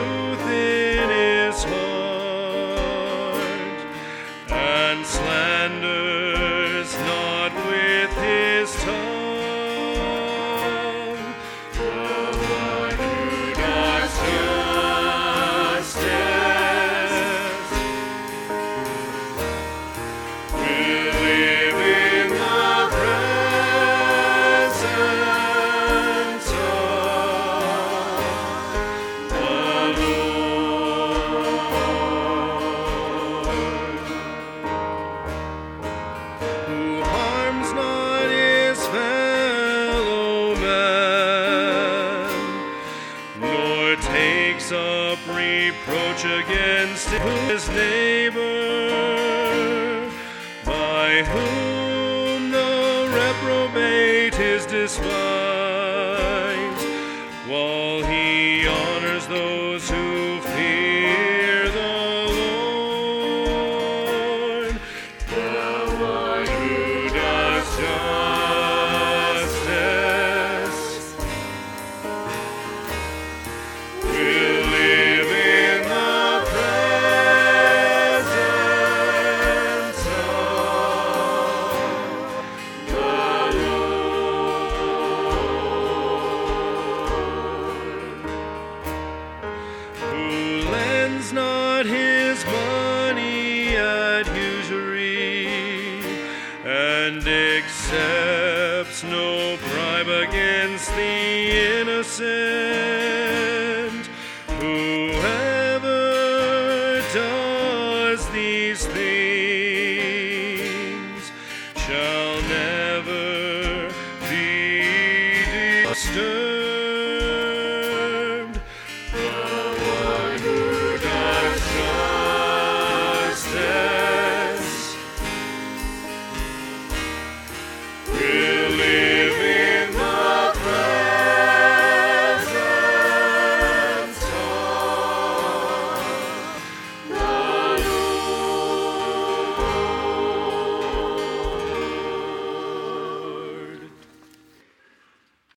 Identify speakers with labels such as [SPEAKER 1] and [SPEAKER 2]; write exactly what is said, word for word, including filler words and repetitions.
[SPEAKER 1] truth in his heart, and slanders not with his tongue. Takes up reproach against his neighbor, by whom the reprobate is despised, while he honors those who fear the Lord. The one who does justice will live in the presence of the Lord, who lends not his money at usury, and accepts no bribe against the innocent.